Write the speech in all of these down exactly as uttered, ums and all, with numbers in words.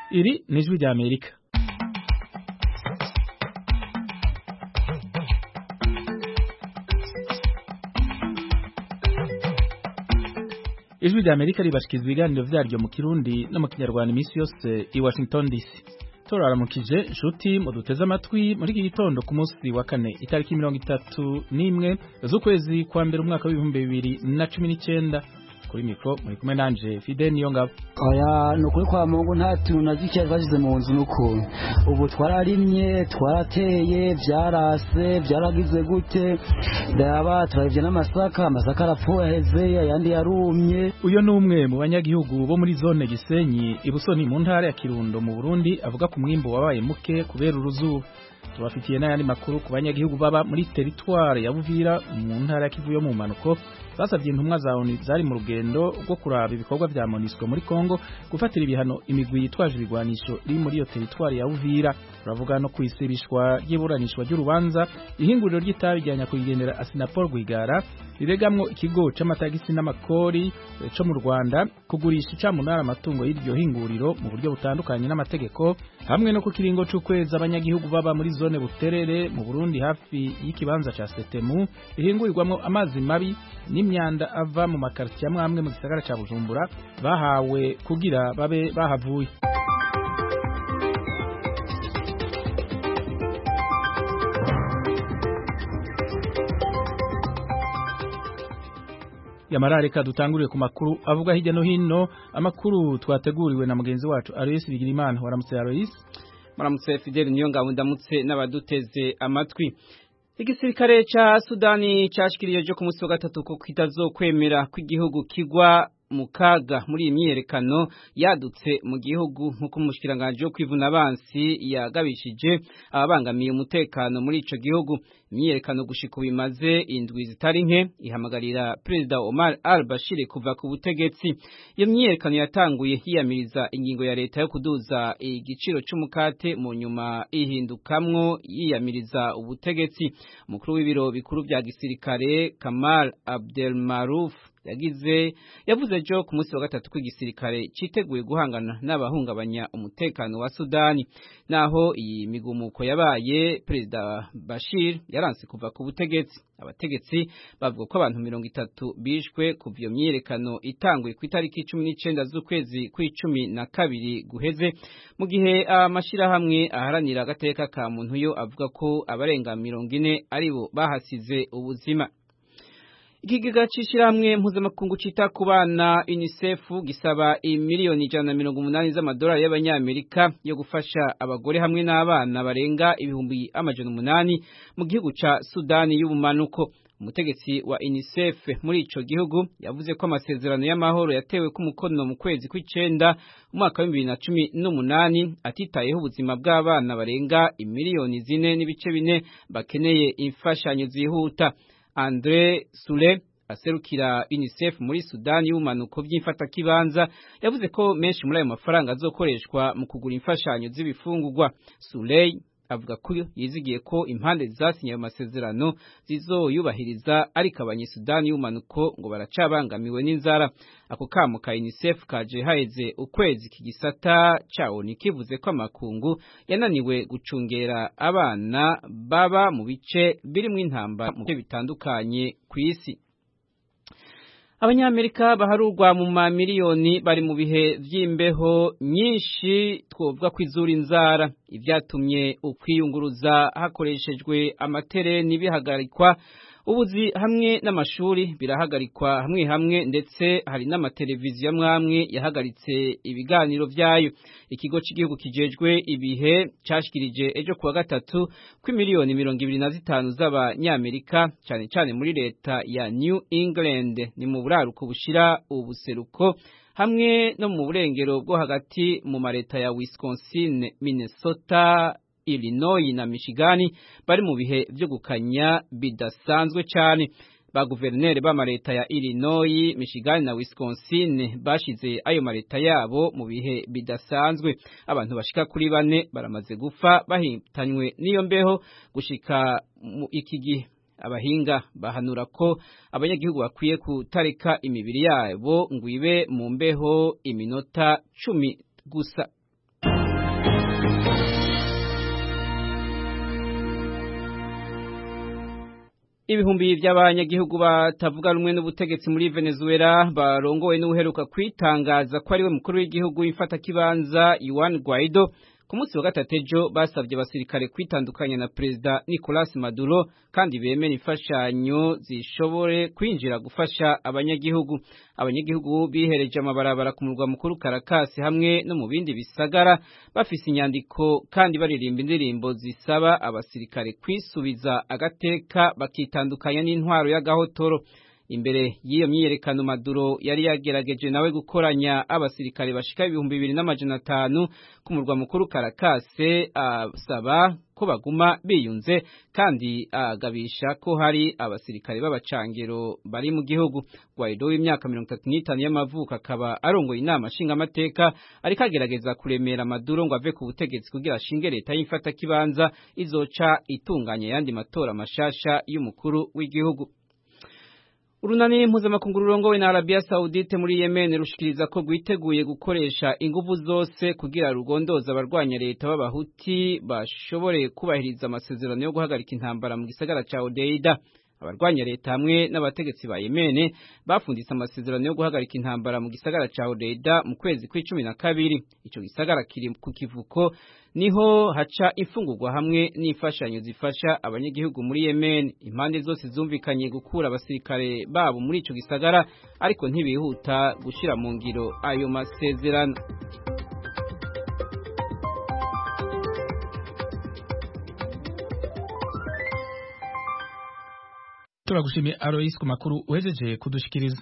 Iri ni ijwi rya Amerika. Ijwi rya Amerika ribashikiriza ibiganiro vyaryo mu Kirundi no mu Kinyarwanda imisi yose i Washington D C. Toraramukije nshuti mu duteze amatwi muri iki gitondo ku munsi wa kane itariki mirongo itatu n'imwe z'ukwezi kwa mbere umwaka w'ibihumbi bibiri na cumi n'icenda. Kuri mikro muri kumwe nanje Fidel Niyongabo. Oya nukuri kwa Mungu nta tuntu nazikiye bashize mu nzu nuko ubu twararimye twarateye byarase byaragize gute ndaba twarivye n'amasaka amasaka arapfuye heze yandi yarumye. Uyo ni umwe mu banyagihugu bo muri zone Gisenyi ibusoni mu ntara ya Kirundo mu Burundi avuga ku mwimbo wabaye muke kubera uruzuba. Tubafitiye n'ayandi makuru ku banyagihugu baba muri territoire ya Buvira mu ntara ya Kivu yo mu manuko basavye intumwa za O N U zari mu rugendo rwo kuraba ibikorwa vya MONUSCO muri Kongo gufatira ibihano imigwi yitwaje ibigwanisho iri muri iyo territoire ya Buvira. Turavuga no kwisibishwa ry'iburanishwa ry'urubanza ihinguriro ry'itabi rya nyakwigendera Asinapol Rwigara riregamwo ikigo c'amatagisi n'amakori co mu Rwanda kugurisha icamunara amatungo y'iryo hinguriro mu buryo butandukanye n'amategeko, hamwe no ku kiringo c'ukwezi abanyagihugu baba muri zone Buterere mu Burundi hafi y'ikibanza ca Setemu ihingurirwamwo amazi mabi n'imyanda ava mu makartier amwe amwe mu gisagara ca Bujumbura bahawe kugira babe bahavuye. Yamarareka dutanguriye ku makuru avuga hirya no hino, amakuru twateguriwe na mugenzi wacu Alois Bigirimana. Waramutse Alois. Maramutse Fidel Niyongabo, ndamutse n'abaduteze amatwi. Igisirikare ca Sudani cashikirije ku munsi wa gatatu ko kitazokwemera ko igihugu kigwa mu kaga muri imyerekano yadutse mu gihugu nk'uko umushikiranganje wo kwivuna abansi yagabishije ababangamiye umutekano muri ico gihugu. Imyerekano gushika bimaze indwi zitari nke ihamagarira Perezida Omar al-Bashir kuva ku butegetsi. Iyo myerekano yatanguye hiyamiriza ingingo ya leta yo kuduza igiciro c'umukate mu nyuma ihindukamwo yiyamiriza ubutegetsi. Umukuru w'ibiro bikuru vya gisirikare Kamal Abdel Maruf yagize yavuze jo ku munsi wa gatatu ko igisirikare citeguye guhangana n'abahungabanya umutekano wa Sudani. Naho iyi migumuko yabaye, Perezida Bashir yaranse kuva ku butegetsi. Abategetsi bavuga ko abantu mirongo itatu bishwe ku vyo myerekano itanguye ku itariki cumi n'icenda z'ukwezi kw'icumi na kabiri guheze, mu gihe amashirahamwe aharanira agateka ka muntu yo avuga ko abarenga mirongo ine aribo bahasize ubuzima. Ikigiga c'ishirahamwe mpuzamakungu cita ku bana UNICEF gisaba imiliyoni ijana na mirongo umunani z'amadolari y'abanyamerika yo gufasha abagore hamwe n'abana barenga ibihumbi amajana umunani mu gihugu ca Sudani y'ubumanuko. Umutegetsi wa UNICEF muri ico gihugu yavuze ko amasezerano y'amahoro yatewe ku mukono mu kwezi kw'icenda umwaka wa bibiri na cumi n'umunani atitayeho ubuzima bw'abana barenga imiliyoni zine n'ibice bine bakeneye imfashanyo zihuta. Andre Sule aserukira UNICEF muri Sudani y'ubumanuko by'imfata kibanza yavuze ko menshi muri ayo mafaranga azokoreshwa mu kugura imfashanyo z'ibifungurwa. Sule avuga ko yizigiye ko impande zasinye ayo masezerano zizoyubahiriza, ariko abanyesudani y'ubumanuko ngo baracabangamiwe n'inzara. Ako kamo ka UNICEF kaje haheze ukwezi kigisata cawo nikivuze ko amakungu yananiwe gucungera abana baba mu bice birimwo intambara mu bice bitandukanye kw'isi. Abanyamerika baharurwa mu mamiliyoni bari mu bihe vy'imbeho nyinshi twovuga ko izura inzara. Ivyatumye ukwiyunguruza hakoreshejwe amatereni bihagarikwa, ubuzi hamwe n'amashuri birahagarikwa hamwe hamwe, ndetse hari n'amateleviziyo amwamwe yahagaritse ibiganiro vyayo. Ikigo c'igihugu kijejwe ibihe cashikirije ejo kuwa gatatu ko miliyoni mirongo ibiri na zitanu z'abanyamerika cane cane muri leta ya New England ni mu buraruko bushira ubuseruko hamwe no mu burengero bwo hagati mu mareta ya Wisconsin, Minnesota, Illinois na Michigan bari mu bihe vyo gukanya bidasanzwe cyane. Ba guverineri ba mareta ya Illinois, Michigan na Wisconsin bashize ayo mareta yabo mu bihe bidasanzwe. Abantu bashika kuri bane baramaze gupfa bahitanywe n'iyo mbeho gushika iki gihe. Abahinga bahanura ko abanyagihugu bakwiye kutareka imibiri yabo ngo ibe mu mbeho iminota cumi gusa. Ibihumbi by'abanyagihugu batavuga rumwe n'ubutegetsi muri Venezuela barongowe n'uheruka kwitangaza ko ari we mukuru w'igihugu w'ifata kibanza Juan Guaido ku munsi wa gatatu ejo basabye abasirikare kwitandukanya na Perezida Nicolas Maduro kandi bemera imfashanyo zishobore kwinjira gufasha abanyagihugu. Abanyagihugu bihereje amabarabara ku murwa mukuru Caracas hamwe no mu bindi bisagara bafise inyandiko kandi baririmba indirimbo zisaba abasirikare kwisubiza agateka bakitandukanya n'intwaro y'agahotoro. Imbere y'iyo myiyerekano Maduro yari yagerageje nawe gukoranya abasirikare bashika ibihumbi bibiri n'amajana atanu ku murwa mukuru Caracas asaba ko baguma biyunze kandi agabisha ko hari abasirikare b'abacangero bari mu gihugu. Guaido w'imyaka mirongo itatu n'itanu y'amavuko akaba arongoye inama nshingamateka ariko agerageza kuremera Maduro ngo ave ku butegetsi kugira ashinge leta y'imfata kibanza izoca itunganya yandi matora mashasha y'umukuru w'igihugu. Urunani mpuzamakungu rurongowe na Arabia Saudite muri Yemen rushikiriza ko rwiteguye gukoresha inguvu zose kugira rugondoza abarwanya leta b'abahuti bashobore kubahiriza amasezerano yo guhagarika intambara mu gisagara ca Odeida. Abarwanya leta hamwe n'abategetsi ba Yemen bafunditse amasezerano yo guhagarika intambara mu gisagara ca Odeida mu kwezi kw'icumi na kabiri. Ico gisagara kiri ku kivuko niho haca imfungurwa hamwe n'imfashanyo zifasha abanyagihugu muri Yemen. Impande zose zumvikanye gukura abasirikare babo muri ico gisagara ariko ntibihuta gushira mu ngiro ayo masezerano. Turagushimiye Alois ku makuru uhejeje kudushikiriza.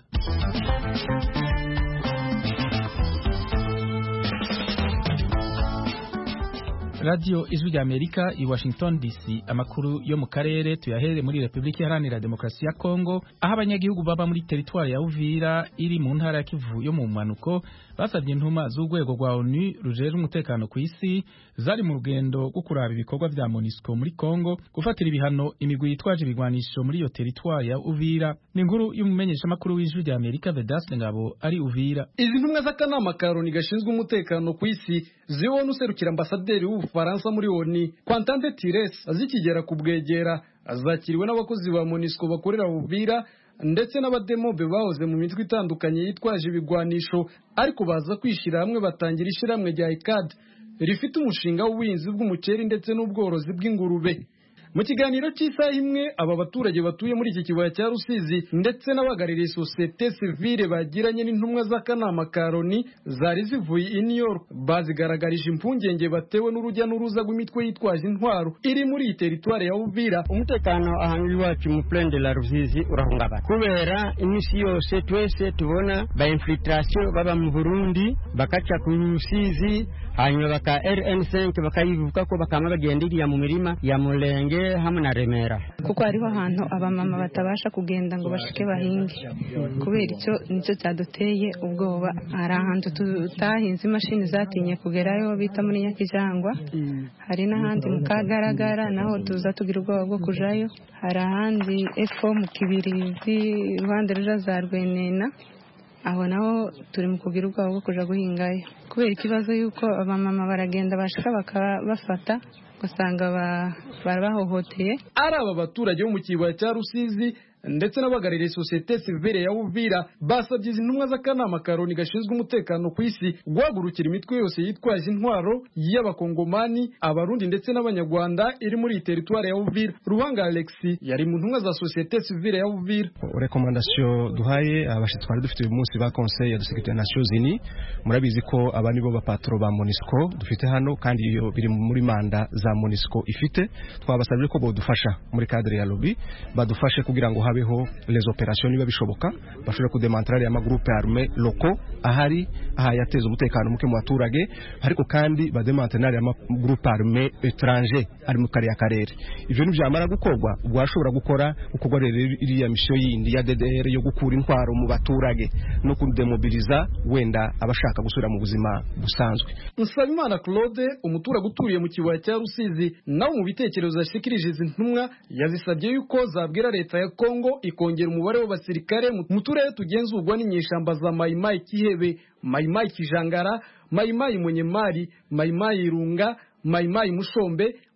Radio Ijwi rya Amerika i Washington D C. Amakuru yo mu karere tuyahere muri Republika Iharanira Demokarasi ya Kongo aho abanyagihugu baba muri teritwari ya Uvira iri mu ntara ya Kivu yo mu manuko basabye intuma z'urwego rwa ONU rujejwe umutekano ku isi zari mu rugendo rwo kuraba ibikorwa vya MONUSCO muri Kongo gufatira ibihano imigwi yitwaje ibigwanisho muri iyo teritwari ya Uvira. Ni inkuru y'umumenyesha makuru w'Ijwi rya Amerika Vedaste Ngabo ari Uvira. Izi ntumwa z'akanama ka ONU gashinzwe umutekano ku isi zibona userukira ambasaderi w'Ubufaransa muri ONU Quentin Tires azikigera kubwegera azakiriwe n'abakozi ba MONUSCO bakorera Uvira ndetse n'abademobe bahoze mu mitwe itandukanye yitwaje ibigwanisho ariko baza kwishira hamwe batangira ishiramwe rya I C A D rifite umushinga w'ubuhinzi bw'umuceri ndetse n'ubworozi bw'ingurube. Mu kiganiro cy'isaha imwe aba baturage batuye muri iki kibaya cya Rusizi ndetse n'abagaririye societe civile bagiranye n'intumwa z'akanama ka ONU zari zivuye i New York bazigaragarije impungenge batewe n'urujya n'uruza rw'imitwe yitwaje intwaro iri muri iyi teritwari ya Uvira. Umutekano ahantu iwacu mu plaine de la Rusizi urahungabana kubera imisi yose twese tubona ba infiltration baba mu Burundi bakaca ku Rusizi hanyuma baka R N cinq bakayivuka ko bakama bagendiriya mu mirima ya Mulenge hamwe na Remera kuko hariho ahantu abamama batabasha kugenda ngo bashike bahinge kubera icyo nicyo cyaduteye ubwoba. Hari ahantu tutahinze imashini zatinye kugerayo bita muri Nyakijangwa, hari n'ahandi mu Kagaragara naho tuza tugira ubwoba bwo kujayo, hari ahandi epfo mu Kibirizi iruhande ruja za Rwenena aho naho turi mu kugira ubwoba bwo kuja guhingayo kubera ikibazo yuko abamama baragenda bashika bakabafata gusanga barabahohoteye. Ari aba baturage bo mu kibaya cya Rusizi ndetse n'abagaririye societe civile ya Uvira basabye izi ntumwa z'akanama ka ONU gashinzwe umutekano ku isi guhagurukira imitwe yose yitwaje intwaro y'abakongomani abarundi ndetse n'abanyarwanda iri muri iyi teritwari ya Uvira. Ruhanga Alexis yari mu ntumwa za societe civile ya Uvira. Recommandation duhaye abashitsi twari dufite uyu munsi ba Conseil de Sécurité des Nations Unies, murabizi ko aba nibo bapatro ba MONUSCO dufite hano kandi iyo biri muri manda za MONUSCO ifite. Twabasabye ko bodufasha muri cadre ya lobby badufashe kugira ngo habeho les opérations niba bishoboka bashobora kudemantrara ya magroupe armé locaux ahari aha yateza umutekano muke mu baturage ariko kandi bademantrara ya magroupe armé étranger ari mu kariya karere. Ivyo ni byamara gukorwa bwashobora gukora ukorwa rero iriya mission yindi ya D D R yo gukura intwaro mu baturage no kudemobiliza wenda abashaka gusubira mu buzima busanzwe. Nsabimana Claude umutura guturiye mu kibaya cya Rusizi nawo mu bitekerezo yashikirije izi ntumwa yazisabye yuko zabwira leta ya Kongo ikongera umubare w'abasirikare mu turere tugenzurwa n'inyeshamba za Maimai Kihebe, Maimai Kijangara, Maimai Munyemari, Maimai Irunga, Maimai Mushombe,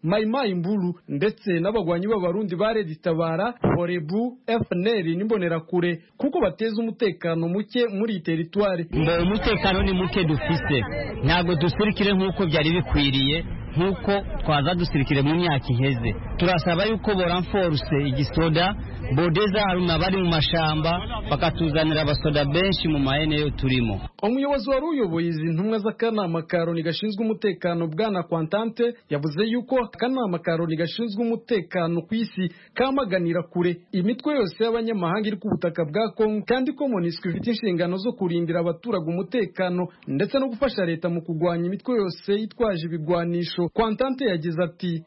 Maimai Mbulu ndetse n'abagwanyi b'abarundi ba Red Tabara, Horebu, F N L n'imbonerakure kuko bateza umutekano muke muri territoire. Mbo umutekano ni muke dufise, ntago dusirikire nkuko byari bikwiriye, nkuko twaza dusirikire mu myaka iheze. Turasaba yuko boranforce igisoda bodeza haruna bari mu mashamba bakatuzanira abasoda benshi mu mahene yo turimo. Umuyobozi wari uyoboye izi ntumwa z'akanama ka Loni gashinzwe umutekano bwana Kwantante yavuze yuko akanama ka Loni gashinzwe umutekano ku isi kamaganira kure imitwe yose y'abanyamahanga iri ku butaka bwa Kongo, kandi ko MONUSCO ifite inshingano zo kurindira abaturage umutekano ndetse no gufasha leta mu kugwanya imitwe yose yitwaje ibigwanisho. Kwantante yagize ati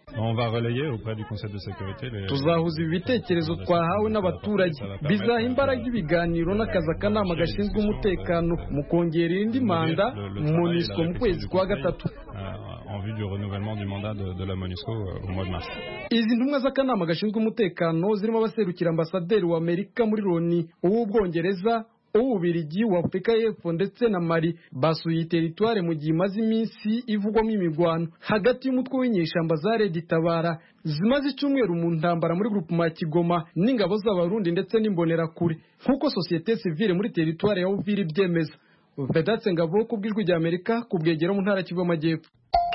tuzahuza ibi bitekerezo twahawe n'abaturage, bizaha imbaraga ibiganiro n'akazi akanama gashinzwe umutekano mu kongera indi manda MONUSCO mu kwezi kwa gatatu. En vue du renouvellement du mandat de, de la MONUSCO au mois de mars. Izi ntumwa z'akanama gashinzwe umutekano zirimo abaserukira ambasaderi wa Amerika muri Loni, uw'Ubwongereza, uw'Ubirigi, w'Afurika y'Epfo ndetse na Mali basuye territoire mu gihe imaze iminsi ivugwamo imigwano hagati y'umutwe w'inyeshamba za Red Tabara zimaze icyumweru mu ntambara muri groupement Kigoma n'ingabo z'abarundi ndetse n'imbonerakure nk'uko societe civile muri territoire ya Uvira ibyemeza. Vedatse Ngabo kubw'ijwi rya Amerika kubwegera mu ntara Kivu y'Amajyepfo.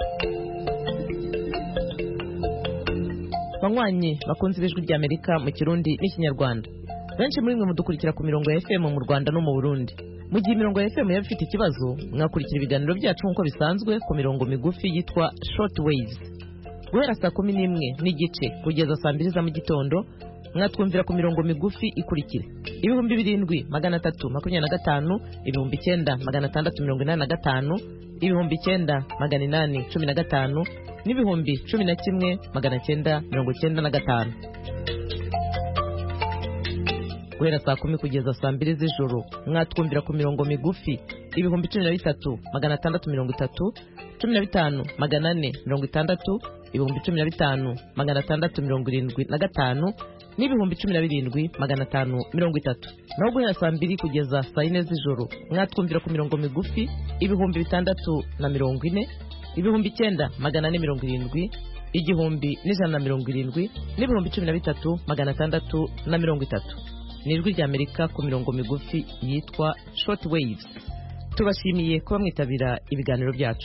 Banywanyi bakunze ijwi rya Amerika mu Kirundi n'Ikinyarwanda, benshi muri mwe mudukurikira ku mirongo ya F M mu Rwanda no mu Burundi. Mu gihe imirongo ya F M yaba ifite ikibazo, mwakurikira ibiganiro byacu nk'uko bisanzwe ku mirongo migufi yitwa short waves. Guhera saa kumi n'imwe n'igice kugeza saa mbiri za mu gitondo, mwatwumvira ku mirongo migufi ikurikira: ibihumbi birindwi magana atatu makumyabiri na gatanu, ibihumbi icyenda magana atandatu mirongo inani na gatanu, ibihumbi icyenda magana inani cumi na gatanu, n'ibihumbi cumi na kimwe magana cyenda mirongo cyenda na gatanu. Guhera saa kumi kugeza saa mbiri z'ijoro, mwatwumvira ku mirongo migufi ibihumbi cumi na bitatu magana atandatu mirongo itatu, cumi na bitanu magana ane mirongo itandatu, ibihumbi cumi na bitanu magana atandatu mirongo irindwi na gatanu, n'ibihumbi cumi na birindwi magana atanu mirongo itatu. Naho guhera saa mbiri kugeza saa yine z'ijoro, mwatwumvira ku mirongo migufi ibihumbi bitandatu na mirongo ine, ibihumbi icyenda magana ane mirongo irindwi, igihumbi n'ijana na mirongo irindwi, n'ibihumbi cumi na bitatu magana atandatu na mirongo itatu. Ni ijwi rya Amerika ku mirongo migufi yitwa short waves. Tubashimiye kuba mwitabira ibiganiro byacu.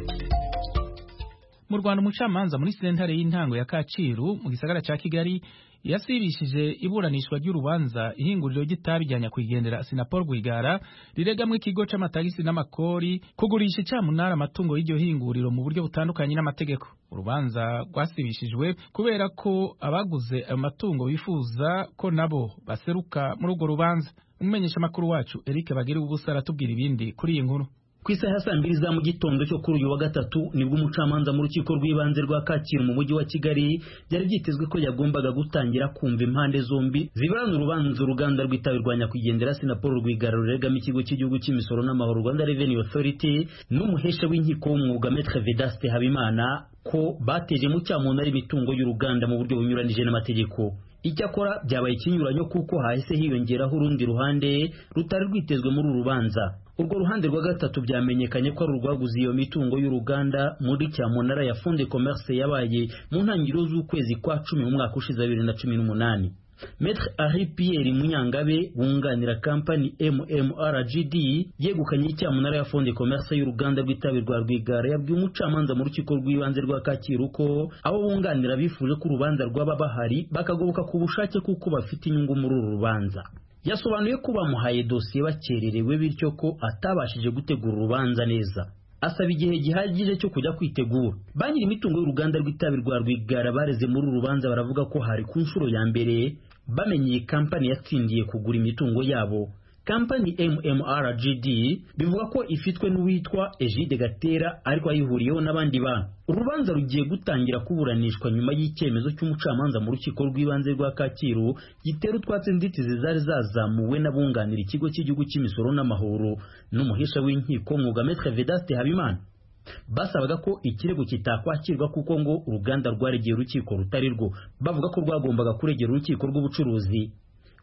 Mu Rwanda, umucamanza muri sentare y'intango ya Kacyiru mu gisagara cya Kigali yasibishije iburanishwa ry'urubanza ihinguriro ry'itabi rya nyakwigendera Sinapol Rwigara riregamwe ikigo c'amatagisi n'amakori kugurisha icamunara amatungo y'iryo hinguriro mu buryo butandukanye n'amategeko. Urubanza rwasibishijwe kubera ko abaguze ayo matungo bifuza ko nabo baseruka muri urwo rubanza. Umumenyesha makuru wacu Eric Bagira ubusa aratubwira ibindi kuri iyi nkuru. Ku isaha ya saa mbiri za mu gitondo cyo kuri uyu wa gatatu nibwo umucamanza mu rukiko rw'ibanze rwa Kacyiru mu mujyi wa Kigali byari byitezwe ko yagombaga gutangira kumva impande zombi ziburana urubanza uruganda rw'itabi rwa nyakwigendera Sinapol Rwigara ruregama ikigo cy'igihugu cy'imisoro n'amahoro Rwanda Revenue Authority n'umuhesha w'inkiko w'umwuga Maître Vedaste Habimana ko bateje mu cyamunara imitungo y'uruganda mu buryo bunyuranije n'amategeko. Icyakora byabaye ikinyuranyo kuko hahise hiyongeraho urundi ruhande rutari rwitezwe muri uru rubanza. Urwo ruhande rwa gatatu byamenyekanye ko ari urwaguze iyo mitungo y'uruganda muri cyamunara ya Fonds de Commerce yabaye mu ntangiriro z'ukwezi kwa cumi mu mwaka ushize bibiri na cumi n'umunani. Maître Henri Pierre Munyangabe wunganira company M M R G D yegukanye icyamunara ya Fonds de Commerce y'uruganda rw'itabi rwa Rwigara yabwiye umucamanza mu rukiko rw'ibanze rwa Kacyiru ko abo bunganira bifuje ko urubanza rwaba bahari bakagoboka ku bushake kuko bafite inyungu muri uru rubanza. Yasobanuye ko bamuhaye dosiye bakererewe bityo ko atabashije gutegura urubanza neza. Asaba igihe gihagije cyo kujya kwitegura. Banyiri imitungo y'uruganda rw'itabi rwa Rwigara bareze muri uru rubanza baravuga ko hari ku nshuro ya mbere bamenye company yatsindiye kugura imitungo yabo. Company M M R G D bivuga ko ifitwe n'uwitwa Egide Gatera ariko ayihuriyeho n'abandi bantu. Urubanza rugiye gutangira kuburanishwa nyuma y'icyemezo cy'umucamanza mu rukiko rw'ibanze rwa Kacyiru gitera utwatsi inzitizi zari zazamuwe n'abunganira ikigo cy'igihugu cy'imisoro n'amahoro n'umuhesha w'inkiko mwuga Maître Vedaste Habimana. Basabaga ko ikirego kitakwakirwa kuko ngo uruganda rwaregeye urukiko rutari rwo, bavuga ko rwagombaga kuregera urukiko rw'ubucuruzi.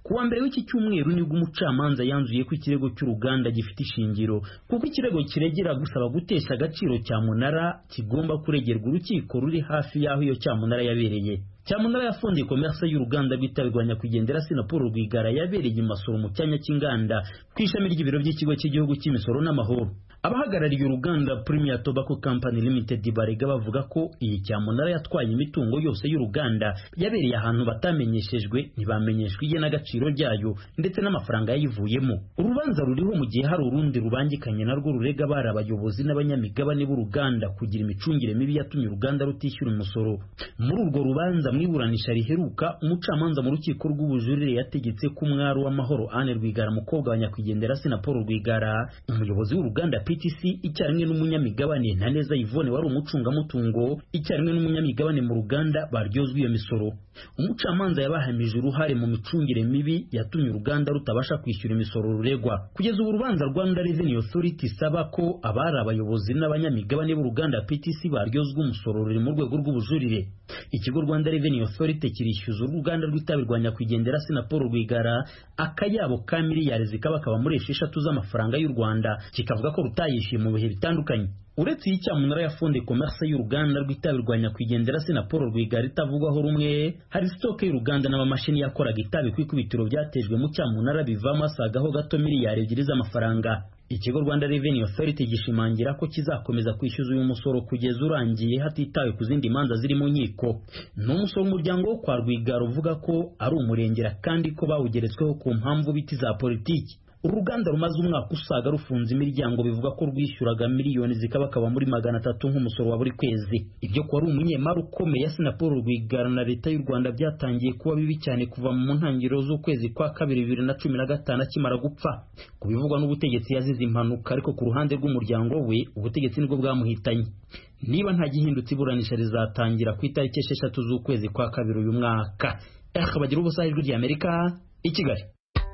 kuwa mbere w'iki cyumweru nibwo umucamanza yanzuye ko ikirego cy'uruganda gifite ishingiro kuko ikirego kiregera gusaba gutesha agaciro cyamunara kigomba kuregerwa urukiko ruri hafi y'aho iyo cyamunara yabereye. Cyamunara yafundiye commerce y'uruganda rw'itabirwanya kugendera Sinaporo Rwigara yabereye imasoro mu cyanya cy'inganda ku ishami ry'ibiro by'ikigo cy'igihugu cy'imisoro n'amahoro. Abahagarariye uruganda Premier Tobacco Company Limited barega bavuga ko iyi cyamunara yatwaye imitungo yose y'uruganda yabereye ahantu batamenyeshejwe, ntibamenyeshwe iye n'agaciro ryayo ndetse n'amafaranga yayivuyemo. Urubanza ruriho mu gihe hari urundi rubangikanye narwo rurega bari abayobozi n'abanyamigabane b'uruganda kugira imicungire mibi yatumye uruganda rutishyura umusoro. Muri urwo rubanza mwiburanisha riheruka umucamanza mu rukiko rw'ubujurire yategetse ko umwari w'amahoro Anne Rwigara mukobwa wa nyakwigendera Sinaporo Rwigara, umuyobozi w'uruganda P T C icyarimwe n'umunyamigabane Ntaneza Yvonne wari umucungamutungo icyarimwe n'umunyamigabane mu ruganda baryozwe iyo misoro. Umucamanza yabahamije uruhare mu micungire mibi yatumye uruganda rutabasha kwishyura imisoro ruregwa. Kugeza ubu urubanza Rwanda Revenue Authority saba ko abari abayobozi n'abanyamigabane b'uruganda P T C baryozwe umusoro ruri mu rwego rw'ubujurire. Ikigo Rwanda Revenue Authority kirishyuza uruganda rw'itabirwanya kwigendera Sinaporo Rwigara akayabo ka miliyari zikaba kaba muri esheshatu z'amafaranga y'u Rwanda, kikavuga ko rutayishyuye mu bihe bitandukanye. Uretse iyi cyamunara yafunde commerce y'uruganda rw'itabirwanya kwigendera Sinaporo Rwigara itavugwaho rumwe, hari stock y'uruganda n'amamashini yakoraga itabi ku ikubitiro byatejwe mu cyamunara bivamo asagaho gato miliyari ebyiri z'amafaranga. Ikigo Rwanda Revenue Authority gishimangira ko kizakomeza kwishyuza uyu musoro kugeza urangiye hatitawe ku zindi manza ziri mu nkiko. N'umusoro w'umuryango wo kwa Rwigara uvuga ko ari umurengera kandi ko bawugeretsweho ku mpamvu biti za politiki. Uruganda rumaze umwaka usaga rufunze imiryango bivuga ko rwishyuraga miliyoni zikabakaba muri magana atatu nk'umusoro wa buri kwezi. Ibyo ko ari umunyemari ukomeye Sinaporo Rwigara na leta y'u Rwanda byatangiye kuba bibi cyane kuva mu ntangiriro z'ukwezi kwa kabiri bibiri na cumi na gatanu akimara gupfa. Kubivugwa n'ubutegetsi yazize impanuka, ariko ku ruhande rw'umuryango we ubutegetsi nibwo bwamuhitanye. Niba nta gihindutse iburanisha rizatangira ku itariki esheshatu z'ukwezi kwa kabiri uyu mwaka. Eh bagira ubusaha ijwi ry'Amerika i Kigali.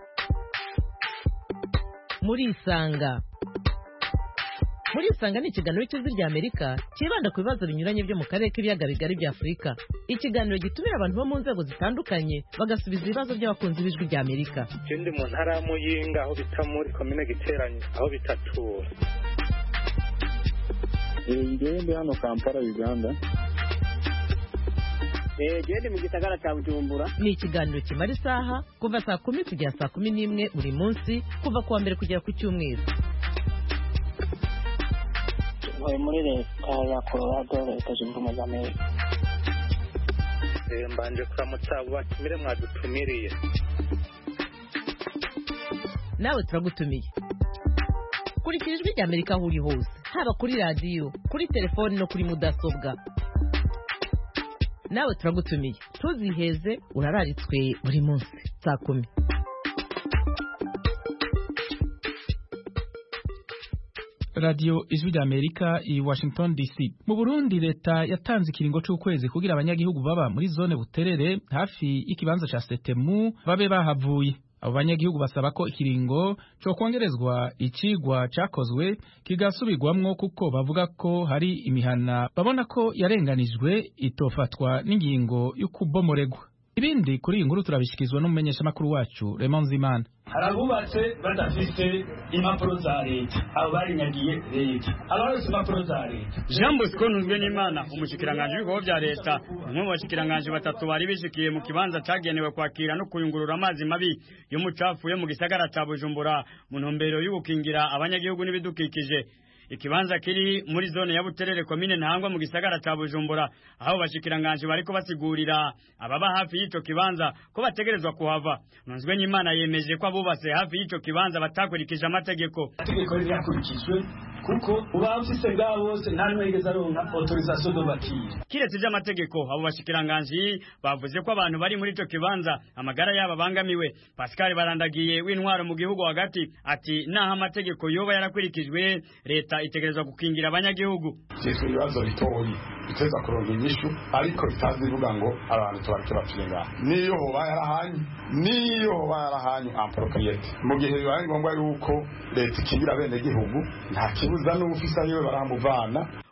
Muri Isanga. Muri Isanga ni ikiganiro cy'ijwi ry'Amerika kibanda ku bibazo binyuranye byo mu karere k'ibiyaga bigari bya Afurika. Ikiganiro gitumira abantu bo mu nzego zitandukanye bagasubiza ibibazo by'abakunzi b'ijwi ry'Amerika. Ikindi mu ntara ya Muyinga aho bita muri komine Giteranye aho bitatura. Ngende hano Kampala Uganda. Gende mu gisagara cya Bujumbura. Ni ikiganiro kimara isaha kuva saa kumi kugera saa kumi n'imwe buri munsi kuva kuwa mbere kugera ku cyumweru. Tuvuye muri leta ya Colorado, leta zunze ubumwe za Amerika. Mbanje kuramutsa batumire mwadutumiriye. Nawe turagutumiye. Kurikira ijwi ry'Amerika aho uri hose, haba kuri radiyo, kuri telefoni no kuri mudasobwa. Nawe turagutumiye, tuziheze urararitswe buri munsi saa kumi. Radio Ijwi ry'Amerika i Washington D C. Mu Burundi leta yatanze ikiringo c'ukwezi kugira abanyagihugu baba muri zone Buterere hafi y'ikibanza ca Setemu babe bahavuye. Abo banyagihugu basaba ko ikiringo cyo kongerezwa icigwa cakozwe kigasubirwamwo kuko bavuga ko hari imihana babona ko yarenganijwe itofatwa n'ingingo y'ukubomoregwa. Ibindi kuri iyi nkuru turabishikizwa n'umumenyesha makuru wacu Raymond Zimana. Harabubatse badafite impapuro za leta, abo barinyagiye leta, abarose impapuro za leta. Jean Bosco Ntunzwenimana, umushikiranganje w'ibikorwa bya leta, umwe mu bashikiranganje batatu bari bishikiye mu kibanza cagenewe kwakira no kuyungurura amazi mabi y'umucafu mu gisagara ca Bujumbura mu ntumbero y'ugukingira abanyagihugu n'ibidukikije. Ikibanza kiri muri zone ya Buterere komine Ntahangwa mu gisagara ca Bujumbura, aho bashikiranganje bariko basigurira ababa hafi y'ico kibanza ko bategerezwa kuhava. Ntunzwenimana yemeje ko abubase hafi y'ico kibanza batakurikije amategeko. Itegeko ryakurikijwe kuko ubafise bwa bose nta numwe yigeze aronka autorisation de bâtir. Kiretse by'amategeko abo bashikiranganje bavuze ko abantu bari muri ico kibanza amagara yabo bangamiwe. Pascal Barandagiye w'intwaro mu gihugu hagati ati naho amategeko yoba yarakurikijwe leta itegerezwa gukingira abanyagihugu. Cyeso ibibazo bitoyi iteza kuronka inyishu ariko bitazi bivuga ngo abantu tubareke bapfinga. Niyo hoba yarahanye niyo hoba yarahanye appropriate. Mu gihe bibaye ngombwa yuko leta ikingira bene gihugu nta kibuza n'ufisa yiwe baramuvana.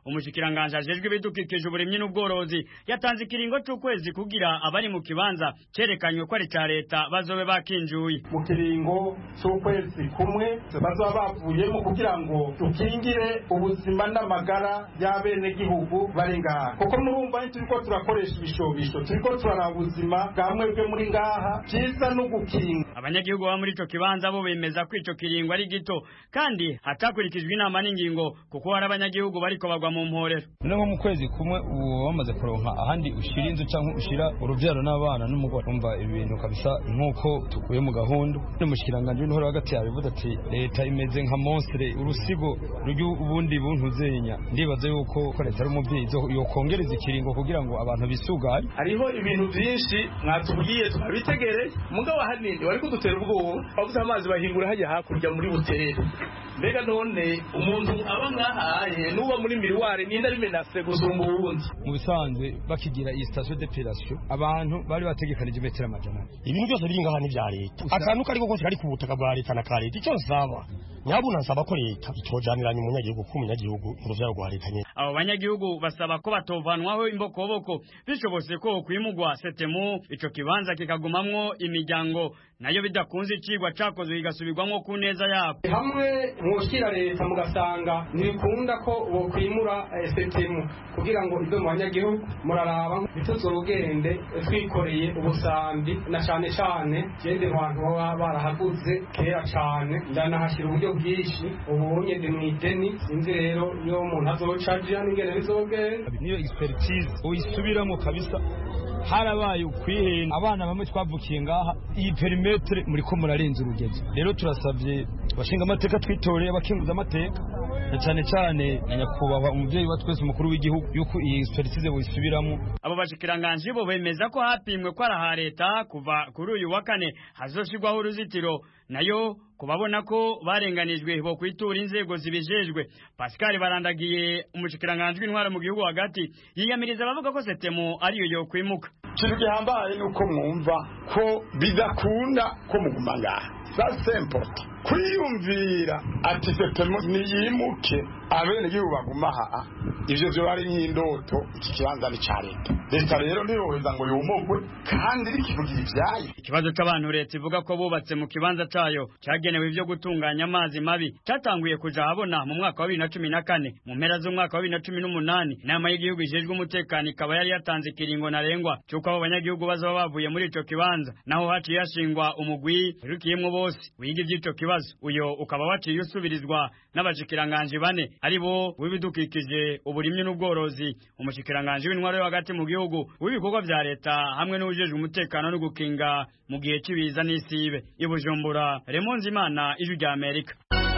umushikiranganje ajejwe ibidukikije uburimyi n'ubworozi yatanze ikiringo c'ukwezi kugira abari mu kibanza cerekanywe ko ari ca leta bazobe bakinjuye mu kiringo c'ukwezi kumwe bazoba bavuyemo kugira ngo dukingire ubuzima n'amagara y'abene gihugu bari ngaha kuko murumva turiko turakoresha ibishobisho turiko turaraba ubuzima bwa mwebwe muri ngaha vyiza no gukinga. Abanyagihugu baba muri ico kibanza bo bemeza ko ico kiringo ari gito kandi hatakurikijwe inama n'ingingo kuko hari abanyagihugu bariko bagwa mu mporero. Nko mu kwezi kumwe uwo bamaze kuronka ahandi ushira inzu canke ushira uruvyaro n'abana n'umugore umva ibintu kabisa nkuko tukuye mu gahunda n'umushikiranganje w'intore hagati yabivuze ati leta imeze nka monstre urusigo rujyu ubundi buntu zenya ndibaza yuko ko leta ari umuvyeyi yo kongereza ikiringo kugira ngo abantu bisuganye. Hariho ibintu byinshi mwatubwiye tukabitegereye mugabo hanini wari kudutera ubwoba bavuze amazi bahingura hajya hakurya muri butere mbega none umuntu aba ngahaye nuba muri miruware ninda bimenase gusumba ubundi. Mu bisanzwe bakigira iyi station d'epilation abantu bari bategekanije metero amajana ibintu byose biri ngaha ni bya leta akantu kari kose kari ku butaka bwa leta na ka leta icyo nsaba nyabuna nsaba ko leta itojaniranye umunyagihugu ku munyagihugu ngo vyaro gwa leta nyene. Abo banyagihugu basaba ko batovanwaho imbokoboko bishobose ko kwimugwa setemu ico kibanza kikagumamwo imiryango nayo bidakunze icigwa cakozwe bigasubirwamwo ku neza yabo. Hamwe mwoshira leta mugasanga ntibikunda ko bo kwimura setemu kugira ngo izo mu banyagihugu muraraba bituzorugende twikoreye ubusambi na cane cane gende abantu baba barahaguze kera cane ndanahashira uburyo bwinshi ubunye ndi mwideni sinzi rero iyo umuntu azocaje n'ingene bizogenda niyo expertise uyisubiramo kabisa. Harabaye ukwihenda abana bamwe twavukiye ngaha iyi perimetre muri ko murarenza urugezi rero turasabye bashinga amateka twitoreye abakinguza amateka na cyane cyane nyakubahwa umuvyeyi wa twese umukuru w'igihugu yuko iyi expertise boyisubiramo. Abo bashikiranganje bo bemeza ko hapimwe ko araha leta kuva kuri uyu wa kane hazoshirwaho uruzitiro nayo kubabona ko barenganijwe bo kwitura inzego zibijejwe. Pascal Barandagiye umushikiranganje w'intwara mu gihugu hagati yiyamiriza bavuga ko setemu ariyo yo kwimuka. Kintu gihambaye nuko mwumva ko bidakunda ko muguma ngaha ça c'est important kwiyumvira ati setemu niyimuke abene gihugu bagumaha ivyo byo bari nk'indoto iki kibanza ni ca leta leta rero ntiyoheza ngo yumugwe kandi rikivugira ivyayo. Ikibazo c'abantu leta ivuga ko bubatse mu kibanza cayo cagenewe ivyo gutunganya amazi mabi catanguye kuja habona mu mwaka wa bibiri na cumi na kane mu mpera z'umwaka wa bibiri na cumi n'umunani inama y'igihugu ijejwe umutekano ikaba yari yatanze ikiringo ntarengwa c'uko abo banyagihugu bazaba bavuye muri ico kibanza naho haciye hashingwa umugwi urukiyemwo bose wiga ivy'ico kibazo uyo ukaba waciye usubirizwa n'abashikiranganje bane ari bo w'ibidukikije uburimyi n'ubworozi umushikiranganje w'intwaro yo hagati mu gihugu w'ibikorwa vya leta hamwe n'ujejwe umutekano no gukinga mu gihe cibiza n'isibe. I Bujumbura Raymond Imana ijwi rya Amerika.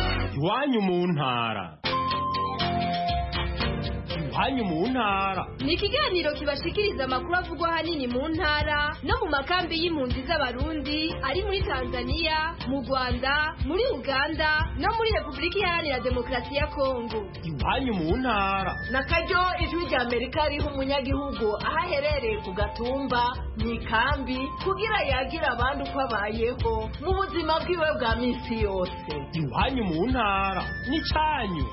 Iwanyu mu ntara iwanyu mu ntara ni ikiganiro kibashikiriza amakuru avugwa ahanini mu ntara no mu makambi y'impunzi z'abarundi ari muri Tanzania mu Rwanda muri Uganda no muri Repubulika Iharanira Demokarasi ya Kongo. Iwanyu mu ntara na karyo ijwi rya Amerika riha umunyagihugu aho aherereye ku gatumba mu ikambi kugira yagira abandi uko abayeho mu buzima bwiwe bwa minsi yose. Iwanyu mu ntara n'icanyu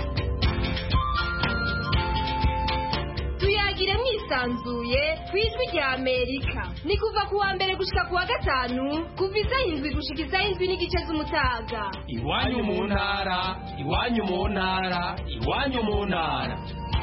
tuyagire mwisanzuye kwijwi rya Amerika ni kuva kuwa mbere gushika kuwa gatanu kuva isaha indwi gushika isaha indwi n'igice z'umutaga. Iwanyu mu ntara iwanyu mu ntara iwanyu mu ntara.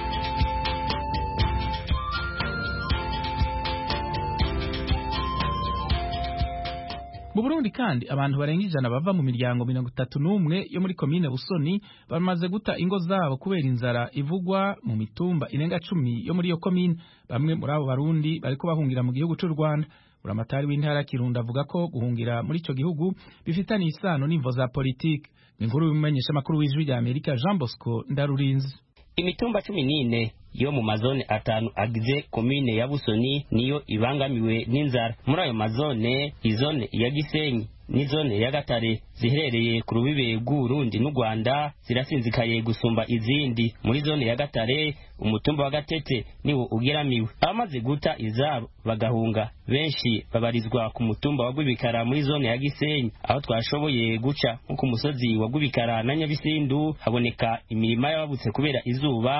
Mu Burundi kandi abantu barenga ijana bava mu miryango mirongo itatu n'umwe yo muri komine Busoni bamaze guta ingo zabo kubera inzara ivugwa mu mitumba irenga cumi yo muri iyo komine. Bamwe muri abo barundi bariko bahungira mu gihugu c'u Rwanda. Buramatari w'intara Kirundo avuga ko guhungira muri ico gihugu bifitanye isano n'imvo za politike. Inkuru y'umumenyesha makuru w'ijwi rya Amerika Jean Bosco Ndarurinzi. Imitumba cumi n'ine yo mu mazone atanu agize komine ya Busoni niyo ibangamiwe n'inzara. Muri ayo mazone izone ya Gisenyi n'izone ya Gatare ziherereye ku rubibe rw'Uburundi n'u Rwanda zirasinzikaye gusumba izindi. Muri zone ya Gatare umutumba wa Gatete niwo ugeramiwe. Abamaze guta izabo bagahunga benshi babarizwa ku mutumba wa Gwibikara muri zone ya Gisenyi aho twashoboye guca nko ku musozi wa Gwibikara na Nyabisindu haboneka imirima y'ababutse kubera izuba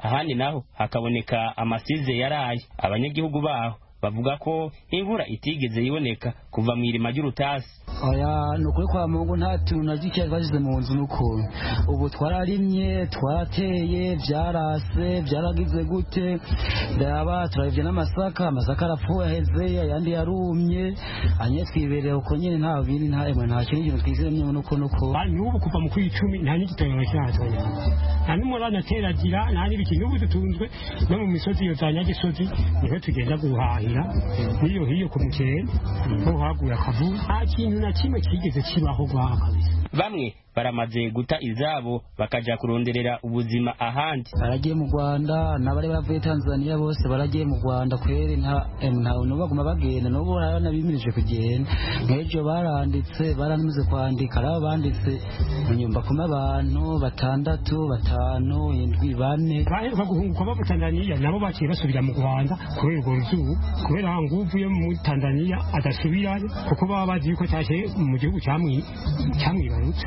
ahandi naho hakaboneka amasize yaraye. Abanyagihugu baho bavuga ko imvura itigeze yiboneka kuva mu irima ry'urutasi. Oya nukuri kwa Mungu nta tuntu na gike bazize mu nzu n'ukuntu ubu twararimye twarateye byarase byaragize gute ndaba turabye n'amasaka amasaka arapfuye aheze ayandi yarumye anye twibereye uko nyine nta bindi nta emwe nta kintu kintu twizemye nuko nuko n'ubu kuva mu kwicumi nta n'igitoyo cyazo nta n'umurana teragira nta n'ibiki n'ubu dutunzwe no mu misozi yo za Nyagisozi niho tugenda guhahira niyo hiyo ku mukene ho haguye akavu nta kintu na kimwe kigeze kibaho gwaha kabisa. Bamwe baramaze guta izabo bakaja kuronderera ubuzima ahandi. Baragiye mu Rwanda n'abari bavuye Tanzania bose baragiye mu Rwanda kwere nta nta baguma bagenda n'ubu baranabimirije kugenda ngejo baranditse baranize kwandika araba banditse nyumba kuma abantu batandatu batanu indwi bane baheruka guhunguka bava Tanzania nabo baciye basubira mu Rwanda kubera urwo ruzuba kubera nguvuye mu Tanzania adasubirayo kuko baba bazi ko cyashe mu gihugu cyamwi cyamwibarutse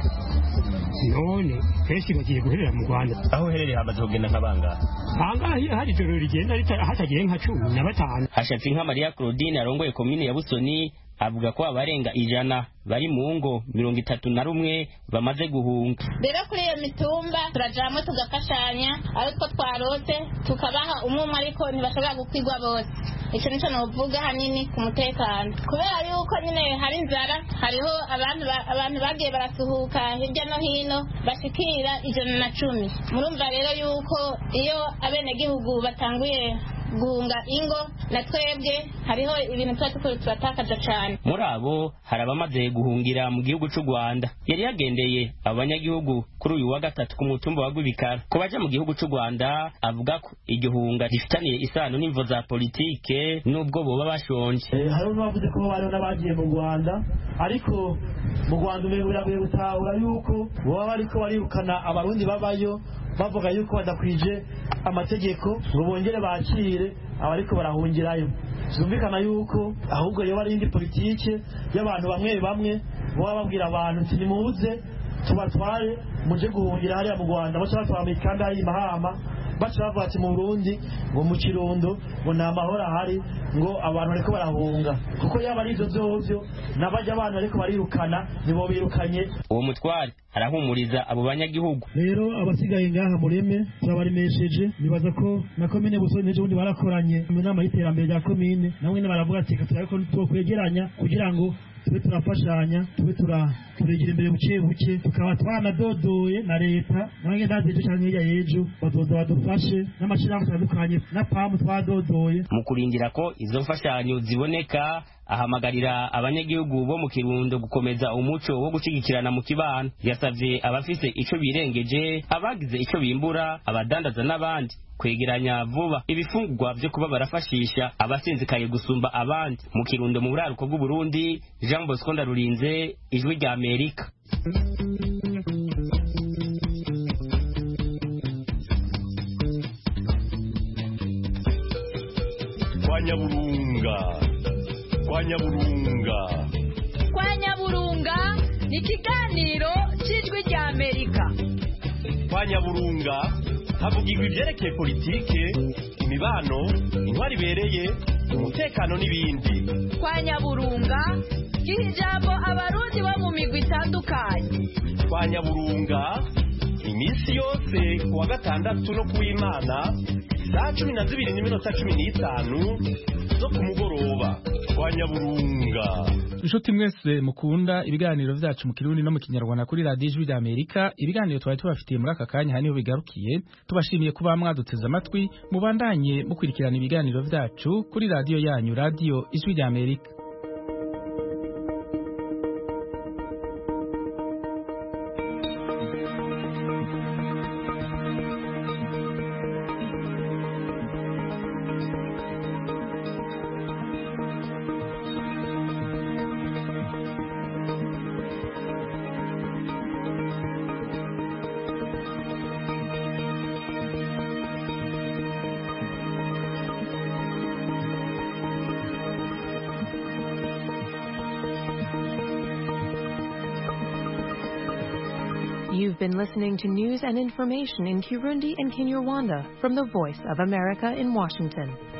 none kenshi bagiye guherera mu Rwanda. Aho herereye hamaze kugenda nk'abanga ahangaha hari ijoro rigenda hatagiye nka cumi na batanu. Hashatse nka Maria Claudine arongoye komine ya Busoni avuga ko abarenga ijana bari mu ngo mirongo itatu na rumwe bamaze guhunga. Rero kuri iyo mitumba turajamo tugafashanya ariko twarose tukabaha umwe ariko ntibashobora gukwigwa bose. Icyo nicyo novuga hanini ku mutekano kubera yuko nyine hari inzara hariho abantu abantu bagiye barasuhuka hirya no hino bashikira ijana na cumi. Murumva rero yuko iyo abenegihugu batanguye guhunga ingo na twebwe hariho ibintu tuba tukuru turatakaza cyane. Muri abo hari abamaze guhungira mu gihugu cy'u Rwanda. Yari yagendeye abanyagihugu kuri uyu wa gatatu ku mutumba wa Rwibikara. Ko baje mu gihugu cy'u Rwanda avuga ko iryo hunga rifitaniye isano n'imvo za politike nubwo boba bashonje. Eh hari bavuze ko bari n'abagiye mu Rwanda ariko mu Rwanda umenye biragoye gutahura yuko baba bariko barirukana abarundi babayo bavuga yuko badakwije amategeko ngo bongere bakire abariko barahungirayo. Zumvikana yuko ahubwo yo bari indi politike y'abantu bamwe bamwe baba babwira abantu ati nimuze tubatware muje guhungira hariya mu Rwanda baca batwara mu ikanda y'Imahama baca bavuga ati mu Burundi ngo mu Kirundo ngo nta mahoro ahari ngo abantu bariko barahunga kuko yaba ari izo zovyo n'abajya abantu bariko barirukana nibo birukanye. Uwo mutware arahumuriza abo banyagihugu. Rero abasigaye ngaha mureme turabarimesheje nibaza ko na komine Busoni n'ejo bundi barakoranye mu nama y'iterambere rya komine namwe ne baravuga ati turariko twokwegeranya kugira ngo tube turafashanya tube turegera imbere buke buke tukaba twanadodoye na leta nange ndazeje cyane hirya yejo bazoza badufashe n'amashirahamwe atandukanye na pamu twadodoye. Mu kurindira ko izo mfashanyo ziboneka ahamagarira abanyagihugu bo mu Kirundo gukomeza umuco wo gushigikirana mu kibano. Yasavye abafise ico birengeje abagize ico bimbura abadandaza n'abandi kwegeranya vuba ibifungurwa byo kuba barafashisha abasinzikaye gusumba abandi. Mu Kirundo mu buraruko bw'u Burundi, Jean Bosco Ndarurinze, Ijwi rya Amerika. Kwa Nyaburunga Kwa Nyaburunga Kwa Nyaburunga ni ikiganiro cy'Ijwi rya Amerika. Kwa Nyaburunga havugirwa ibyerekeye politike, imibano, intwari ibereye, umutekano n'ibindi. Kwa Nyaburunga giha ijambo abarundi bo mu migwi itandukanye. Kwa Nyaburunga iminsi yose kuwa gatandatu no kuw'Imana saa cumi na zibiri n'iminota cumi n'itanu zo ku mugoroba. Kwa Nyaburunga. Inshuti mwese mukunda ibiganiro vyacu mu Kirundi no mu Kinyarwanda kuri Radio Ijwi rya Amerika, ibiganiro twari tubafitiye muri aka kanya haniho bigarukiye. Tubashimiye kuba mwaduteze amatwi, mubandanye mukurikirana ibiganiro vyacu kuri radio yanyu Radio Ijwi rya Amerika. You've been listening to news and information in Kirundi and Kinyarwanda from the Voice of America in Washington.